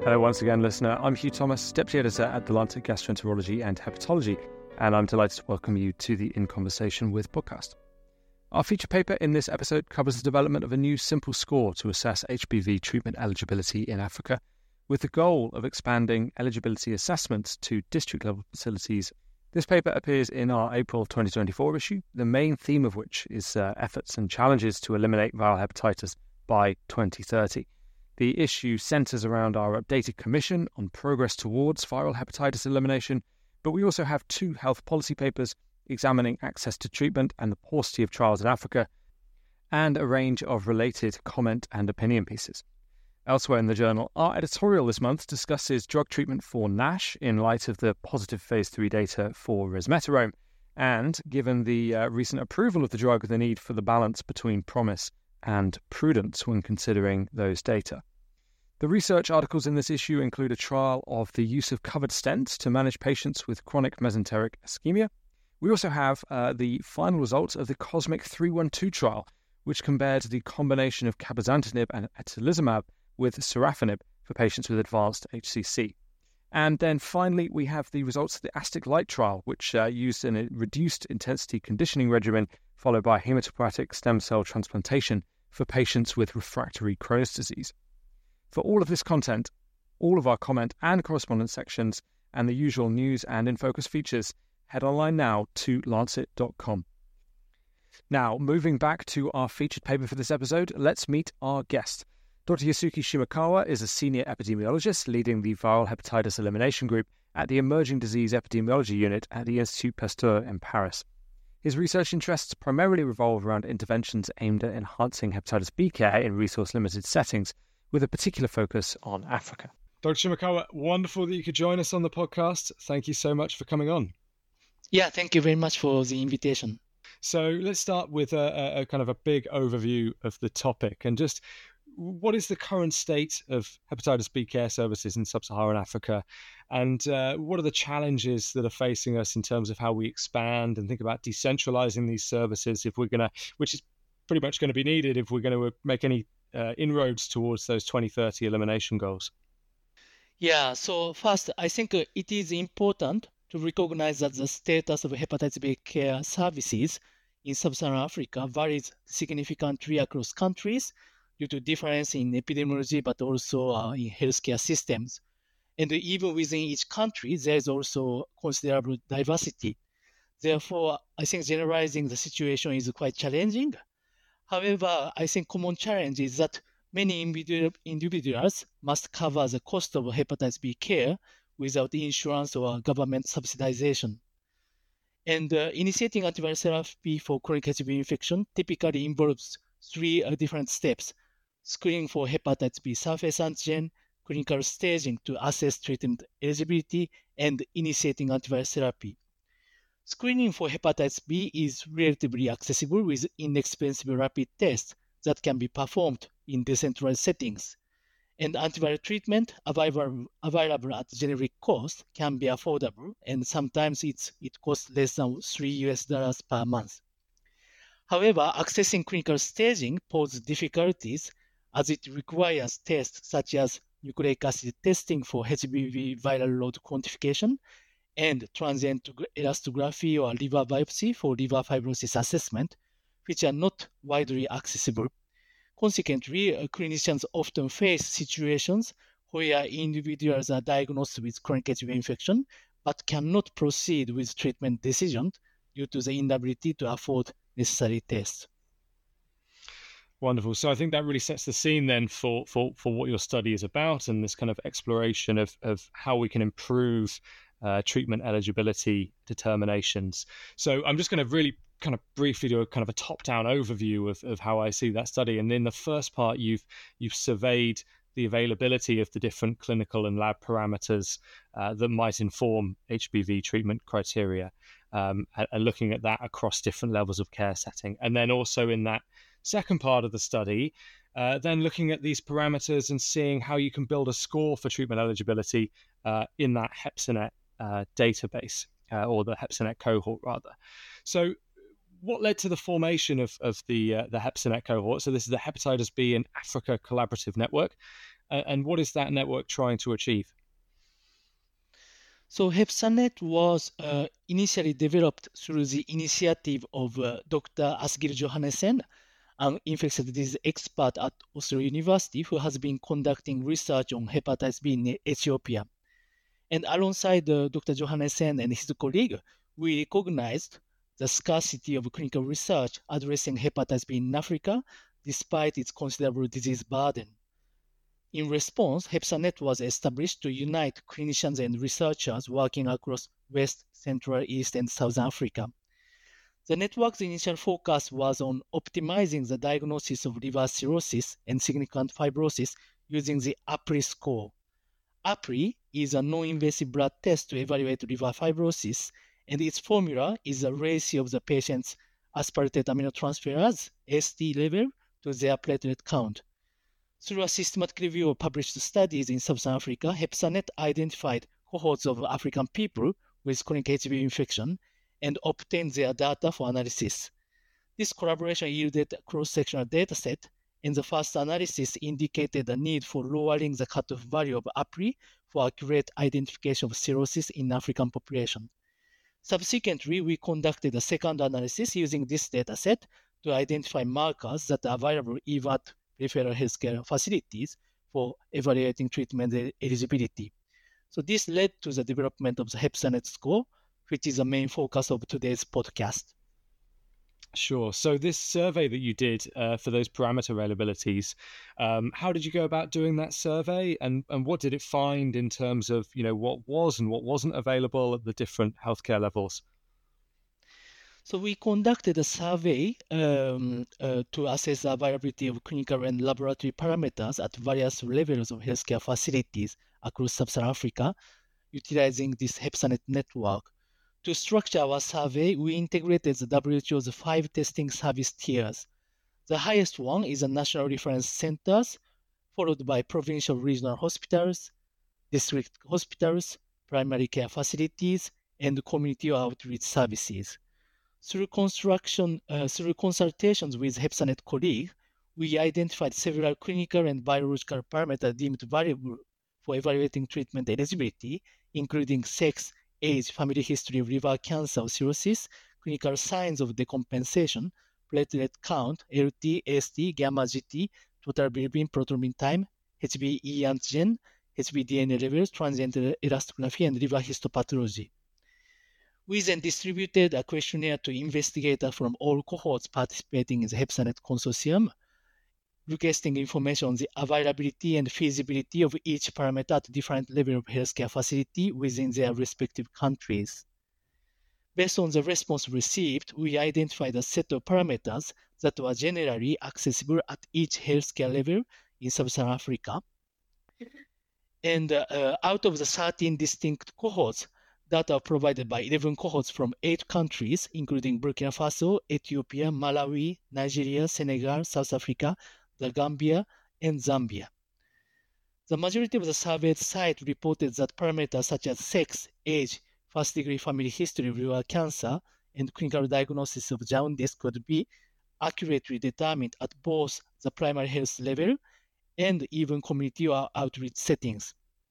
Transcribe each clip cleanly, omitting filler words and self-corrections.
Hello once again, listener. I'm Hugh Thomas, Deputy Editor at The Lancet Gastroenterology and Hepatology, and I'm delighted to welcome you to the In Conversation With podcast. Our feature paper in this episode covers the development of a new simple score to assess HBV treatment eligibility in Africa, with the goal of expanding eligibility assessments to district-level facilities. This paper appears in our April 2024 issue, the main theme of which is efforts and challenges to eliminate viral hepatitis by 2030. The issue centres around our updated commission on progress towards viral hepatitis elimination, but we also have two health policy papers examining access to treatment and the paucity of trials in Africa, and a range of related comment and opinion pieces. Elsewhere in the journal, our editorial this month discusses drug treatment for NASH in light of the positive phase 3 data for resmetirom, and given the recent approval of the drug, the need for the balance between promise and prudence when considering those data. The research articles in this issue include a trial of the use of covered stents to manage patients with chronic mesenteric ischemia. We also have the final results of the COSMIC 312 trial, which compared the combination of cabozantinib and atezolizumab with sorafenib for patients with advanced HCC. And then finally, we have the results of the ASTIC Light trial, which used a reduced intensity conditioning regimen followed by hematopoietic stem cell transplantation for patients with refractory Crohn's disease. For all of this content, all of our comment and correspondence sections, and the usual news and in focus features, head online now to lancet.com. Now, moving back to our featured paper for this episode, let's meet our guest. Dr. Yasuki Shimokawa is a senior epidemiologist leading the viral hepatitis elimination group at the Emerging Disease Epidemiology Unit at the Institut Pasteur in Paris. His research interests primarily revolve around interventions aimed at enhancing hepatitis B care in resource-limited settings, with a particular focus on Africa. Dr. Shimokawa, wonderful that you could join us on the podcast. Thank you so much for coming on. Yeah, thank you very much for the invitation. So let's start with a kind of a big overview of the topic, and just what is the current state of hepatitis B care services in sub-Saharan Africa, and what are the challenges that are facing us in terms of how we expand and think about decentralizing these services if we're going to, which is pretty much going to be needed if we're going to make any inroads towards those 2030 elimination goals? Yeah, so first, I think it is important to recognize that the status of hepatitis B care services in sub-Saharan Africa varies significantly across countries due to difference in epidemiology, but also in healthcare systems. And even within each country, there is also considerable diversity. Therefore, I think generalizing the situation is quite challenging. However, I think common challenge is that many individuals must cover the cost of hepatitis B care without insurance or government subsidization. And initiating antiviral therapy for chronic HBV infection typically involves three different steps: screening for hepatitis B surface antigen, clinical staging to assess treatment eligibility, and initiating antiviral therapy. Screening for hepatitis B is relatively accessible with inexpensive rapid tests that can be performed in decentralized settings. And antiviral treatment available at generic cost can be affordable, and sometimes it costs less than $3 per month. However, accessing clinical staging poses difficulties as it requires tests such as nucleic acid testing for HBV viral load quantification and transient elastography or liver biopsy for liver fibrosis assessment, which are not widely accessible. Consequently, clinicians often face situations where individuals are diagnosed with chronic HBV infection but cannot proceed with treatment decisions due to the inability to afford necessary tests. Wonderful. So I think that really sets the scene then for what your study is about, and this kind of exploration of how we can improve treatment eligibility determinations. So I'm just going to really kind of briefly do a kind of a top-down overview of how I see that study. And in the first part, you've surveyed the availability of the different clinical and lab parameters that might inform HBV treatment criteria, and looking at that across different levels of care setting. And then also in that second part of the study, then looking at these parameters and seeing how you can build a score for treatment eligibility in that HepSyNet database, or the HepSyNet cohort rather. So what led to the formation of the HepSyNet cohort? So this is the Hepatitis B in Africa Collaborative Network. And what is that network trying to achieve? So HepsaNet was initially developed through the initiative of Dr. Asgir Johannesen, an infectious disease expert at Oslo University who has been conducting research on hepatitis B in Ethiopia. And alongside Dr. Johannesen and his colleague, we recognized the scarcity of clinical research addressing hepatitis B in Africa despite its considerable disease burden. In response, HepsaNet was established to unite clinicians and researchers working across West, Central, East, and Southern Africa. The network's initial focus was on optimizing the diagnosis of liver cirrhosis and significant fibrosis using the APRI score. APRI is a non-invasive blood test to evaluate liver fibrosis, and its formula is a ratio of the patient's aspartate aminotransferase AST level to their platelet count. Through a systematic review of published studies in Southern Africa, HepsaNet identified cohorts of African people with chronic HBV infection and obtained their data for analysis. This collaboration yielded a cross-sectional dataset, and the first analysis indicated a need for lowering the cutoff value of APRI for accurate identification of cirrhosis in African population. Subsequently, we conducted a second analysis using this dataset to identify markers that are available even at referral healthcare facilities for evaluating treatment eligibility. So this led to the development of the HepsaNet score, which is the main focus of today's podcast. Sure. So this survey that you did for those parameter availabilities, how did you go about doing that survey, and what did it find in terms of what was and what wasn't available at the different healthcare levels? So we conducted a survey to assess the availability of clinical and laboratory parameters at various levels of healthcare facilities across Sub-Saharan Africa, utilizing this HepsaNet network. To structure our survey, we integrated the WHO's 5 testing service tiers. The highest one is the national reference centers, followed by provincial regional hospitals, district hospitals, primary care facilities, and community outreach services. Through consultations with HepsaNet colleagues, we identified several clinical and biological parameters deemed valuable for evaluating treatment eligibility, including sex, age, family history of liver cancer or cirrhosis, clinical signs of decompensation, platelet count, LT, AST, gamma GT, total bilirubin, prothrombin time, HBe antigen, HB DNA levels, transient elastography, and liver histopathology. We then distributed a questionnaire to investigators from all cohorts participating in the HepsaNet consortium, requesting information on the availability and feasibility of each parameter at different levels of healthcare facility within their respective countries. Based on the response received, we identified a set of parameters that were generally accessible at each healthcare level in Sub-Saharan Africa. And out of the 13 distinct cohorts, data are provided by 11 cohorts from 8 countries, including Burkina Faso, Ethiopia, Malawi, Nigeria, Senegal, South Africa, the Gambia, and Zambia. The majority of the surveyed sites reported that parameters such as sex, age, first-degree family history of liver cancer, and clinical diagnosis of jaundice could be accurately determined at both the primary health level and even community or outreach settings.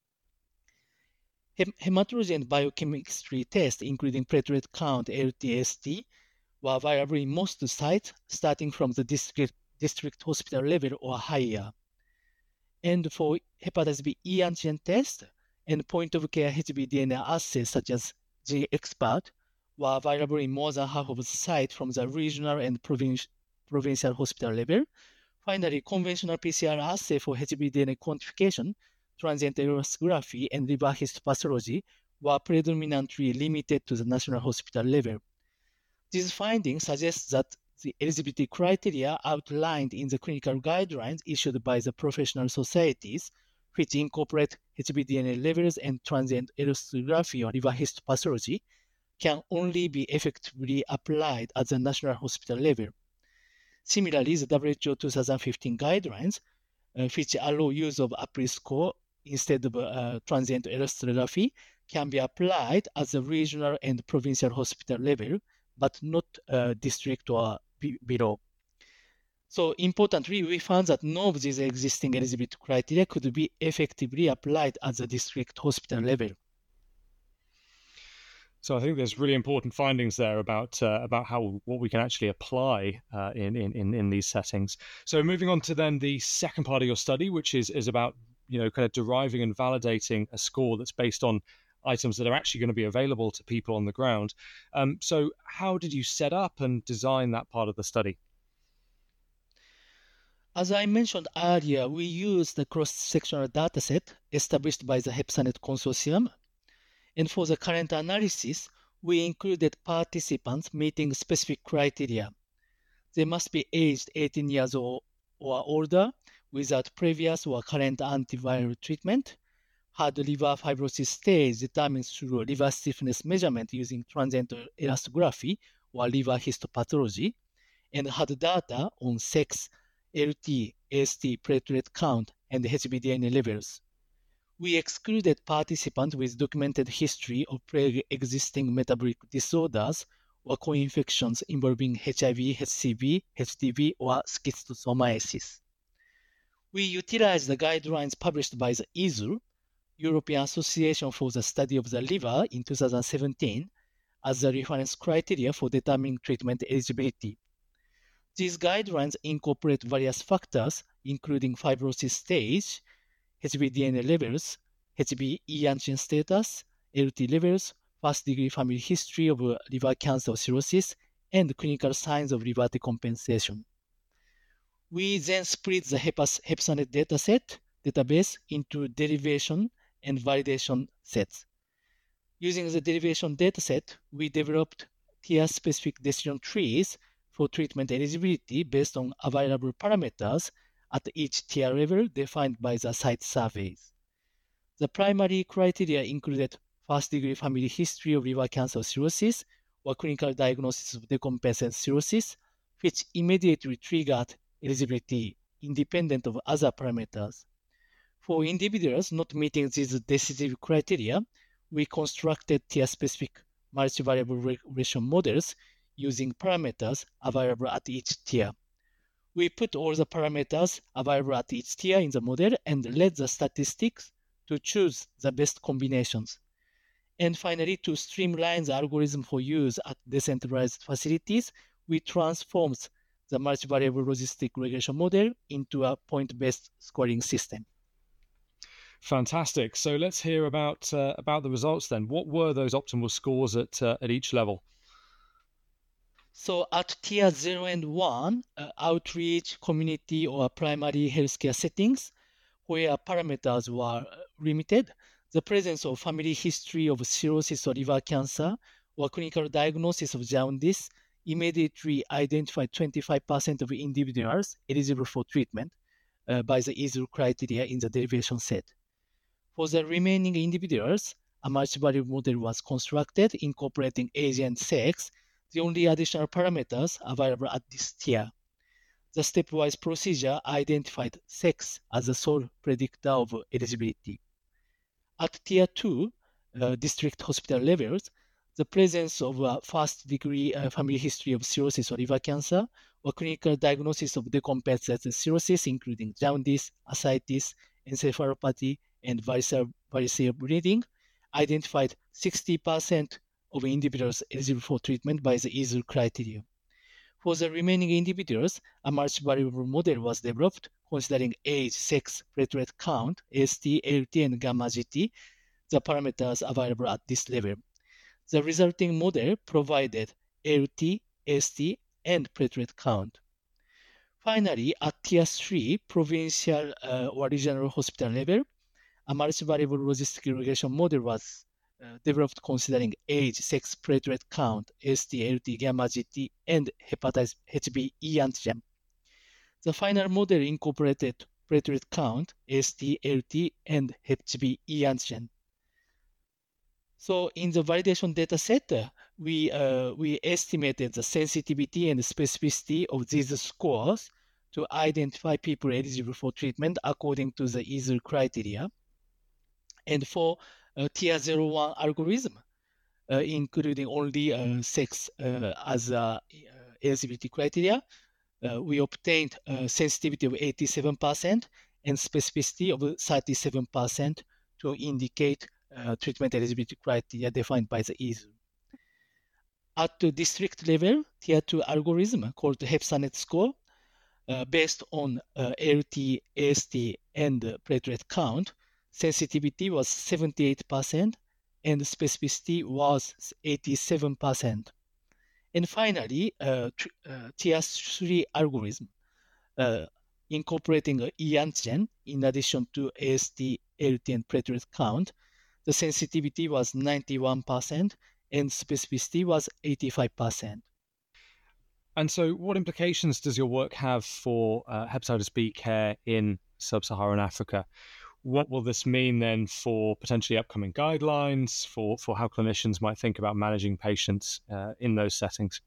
Hematology and biochemistry tests, including platelet count, LT-AST, were available in most sites, starting from the district hospital level or higher. And for hepatitis B E antigen test and point-of-care HB DNA assays such as GExpert were available in more than half of the sites from the regional and provincial hospital level. Finally, conventional PCR assay for HB DNA quantification, transient elastography, and liver histopathology were predominantly limited to the national hospital level. These findings suggest that the eligibility criteria outlined in the clinical guidelines issued by the professional societies, which incorporate HB DNA levels and transient elastography or liver histopathology, can only be effectively applied at the national hospital level. Similarly, the WHO 2015 guidelines, which allow use of APRI score instead of transient elastography, can be applied at the regional and provincial hospital level, but not district or below. So importantly, we found that none of these existing eligibility criteria could be effectively applied at the district hospital level. So I think there's really important findings there about what we can actually apply in these settings. So moving on to then the second part of your study, which is about kind of deriving and validating a score that's based on items that are actually going to be available to people on the ground. So how did you set up and design that part of the study? As I mentioned earlier, we used the cross-sectional dataset established by the HepSanet Consortium. And for the current analysis, we included participants meeting specific criteria. They must be aged 18 years or older, without previous or current antiviral treatment, had liver fibrosis stage determined through liver stiffness measurement using transient elastography or liver histopathology, and had data on sex, LT, AST platelet count, and HBDNA levels. We excluded participants with documented history of pre-existing metabolic disorders or co-infections involving HIV, HCV, HDV, or schistosomiasis. We utilized the guidelines published by the EASL, European Association for the Study of the Liver, in 2017 as the reference criteria for determining treatment eligibility. These guidelines incorporate various factors, including fibrosis stage, HBDNA levels, HBe antigen status, LT levels, first-degree family history of liver cancer or cirrhosis, and clinical signs of liver decompensation. We then split the HepSanet database into derivation and validation sets. Using the derivation dataset, we developed tier-specific decision trees for treatment eligibility based on available parameters at each tier level defined by the site surveys. The primary criteria included first-degree family history of liver cancer or cirrhosis or clinical diagnosis of decompensated cirrhosis, which immediately triggered eligibility independent of other parameters. For individuals not meeting these decisive criteria, we constructed tier-specific multivariable regression models using parameters available at each tier. We put all the parameters available at each tier in the model and led the statistics to choose the best combinations. And finally, to streamline the algorithm for use at decentralized facilities, we transformed the multivariable logistic regression model into a point-based scoring system. Fantastic. So let's hear about the results then. What were those optimal scores at each level? So at tier 0 and 1, outreach, community, or primary healthcare settings, where parameters were limited, the presence of family history of cirrhosis or liver cancer or clinical diagnosis of jaundice immediately identified 25% of individuals eligible for treatment by the EASL criteria in the derivation set. For the remaining individuals, a multivariable model was constructed incorporating age and sex, the only additional parameters available at this tier. The stepwise procedure identified sex as the sole predictor of eligibility. At tier 2, district hospital levels, the presence of a first-degree family history of cirrhosis or liver cancer or clinical diagnosis of decompensated cirrhosis, including jaundice, ascites, encephalopathy, and varicose bleeding, identified 60% of individuals eligible for treatment by the EASL criteria. For the remaining individuals, a multivariable model was developed considering age, sex, platelet count, AST, ALT, and gamma GT, the parameters available at this level. The resulting model provided ALT, AST, and platelet count. Finally, at tier 3, provincial or regional hospital level, a multivariable logistic regression model was developed considering age, sex, platelet count, AST, ALT, gamma GT, and hepatitis HBe antigen. The final model incorporated platelet count, AST, ALT, and HBe antigen. So in the validation data set, we estimated the sensitivity and specificity of these scores to identify people eligible for treatment according to the EASL criteria. And for tier 01 algorithm, including only sex as eligibility criteria, we obtained a sensitivity of 87% and specificity of 37% to indicate treatment eligibility criteria defined by the EASL. At the district level, Tier 2 algorithm called HepSanet score, based on LT, AST, and platelet count, sensitivity was 78% and specificity was 87%. And finally, Tier 3 algorithm, incorporating e-antigen in addition to AST, LT, and platelet count, the sensitivity was 91% and specificity was 85%. And so what implications does your work have for hepatitis B care in sub-Saharan Africa? What will this mean then for potentially upcoming guidelines, for how clinicians might think about managing patients in those settings?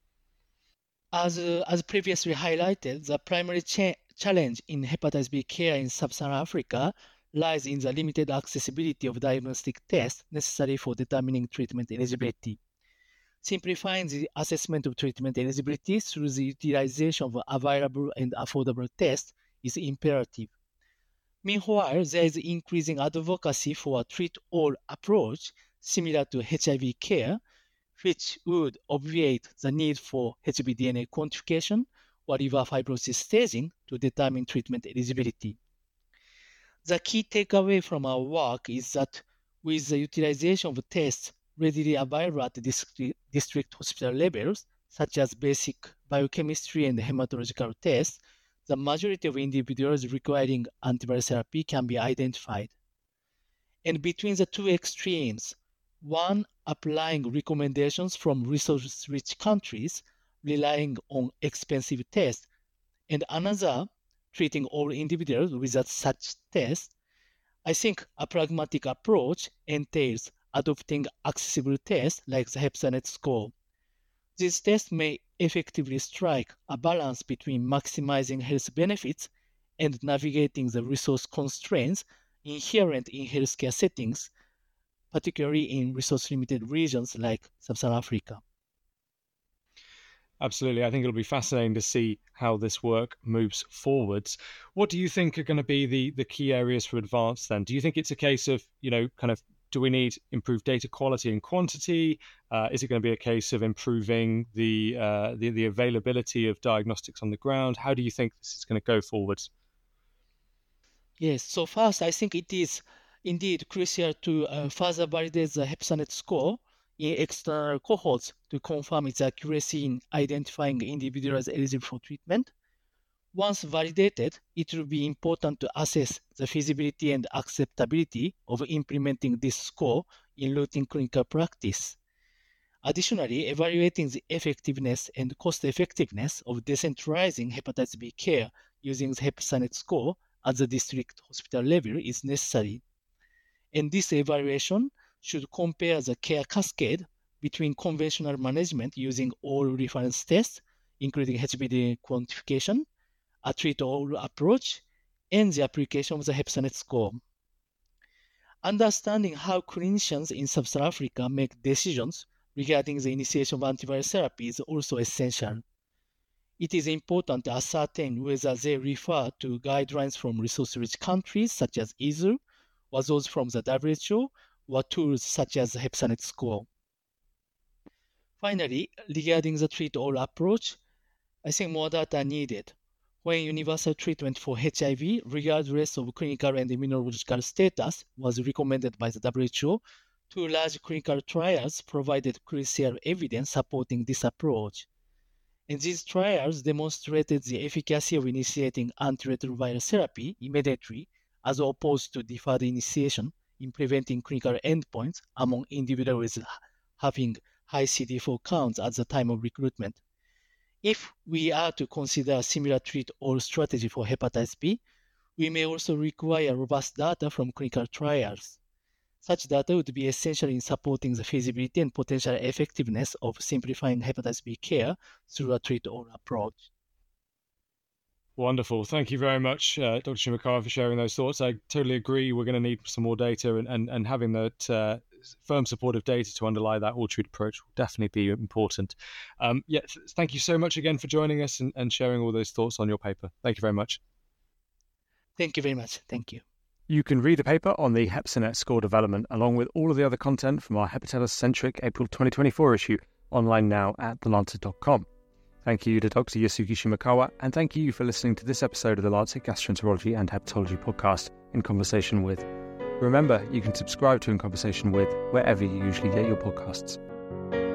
As previously highlighted, the primary challenge in hepatitis B care in sub-Saharan Africa lies in the limited accessibility of diagnostic tests necessary for determining treatment eligibility. Simplifying the assessment of treatment eligibility through the utilization of available and affordable tests is imperative. Meanwhile, there is increasing advocacy for a treat-all approach similar to HIV care, which would obviate the need for HBDNA quantification or liver fibrosis staging to determine treatment eligibility. The key takeaway from our work is that with the utilization of tests readily available at the district hospital levels, such as basic biochemistry and hematological tests, the majority of individuals requiring antiviral therapy can be identified. And between the two extremes, one applying recommendations from resource-rich countries relying on expensive tests, and another treating all individuals without such tests, I think a pragmatic approach entails adopting accessible tests like the HepSanet score. These tests may effectively strike a balance between maximizing health benefits and navigating the resource constraints inherent in healthcare settings, particularly in resource-limited regions like Sub-Saharan Africa. Absolutely. I think it'll be fascinating to see how this work moves forwards. What do you think are going to be the key areas for advance then? Do you think it's a case of, do we need improved data quality and quantity? Is it going to be a case of improving the availability of diagnostics on the ground? How do you think this is going to go forwards? Yes, so first, I think it is indeed crucial to further validate the HepSanet score in external cohorts to confirm its accuracy in identifying individuals eligible for treatment. Once validated, it will be important to assess the feasibility and acceptability of implementing this score in routine clinical practice. Additionally, evaluating the effectiveness and cost-effectiveness of decentralizing hepatitis B care using the HepSanet score at the district hospital level is necessary. And this evaluation should compare the care cascade between conventional management using all reference tests, including HBD quantification, a treat-all approach, and the application of the HepSanet score. Understanding how clinicians in Sub-Saharan Africa make decisions regarding the initiation of antiviral therapy is also essential. It is important to ascertain whether they refer to guidelines from resource-rich countries such as EASL, or those from the WHO, or tools such as the HepSanet score. Finally, regarding the treat-all approach, I think more data are needed. When universal treatment for HIV, regardless of clinical and immunological status, was recommended by the WHO, two large clinical trials provided crucial evidence supporting this approach. And these trials demonstrated the efficacy of initiating antiretroviral therapy immediately as opposed to deferred initiation in preventing clinical endpoints among individuals having high CD4 counts at the time of recruitment. If we are to consider a similar treat-all strategy for hepatitis B, we may also require robust data from clinical trials. Such data would be essential in supporting the feasibility and potential effectiveness of simplifying hepatitis B care through a treat-all approach. Wonderful. Thank you very much, Dr. Shimakawa, for sharing those thoughts. I totally agree. We're going to need some more data, and having that firm supportive data to underlie that all-treat approach will definitely be important. Thank you so much again for joining us and sharing all those thoughts on your paper. Thank you very much. Thank you very much. Thank you. You can read the paper on the HepSoNet score development along with all of the other content from our hepatitis-centric April 2024 issue online now at thelancet.com. Thank you to Dr. Yasuki Shimakawa, and thank you for listening to this episode of the Lancet Gastroenterology and Hepatology podcast, In Conversation With. Remember, you can subscribe to In Conversation With wherever you usually get your podcasts.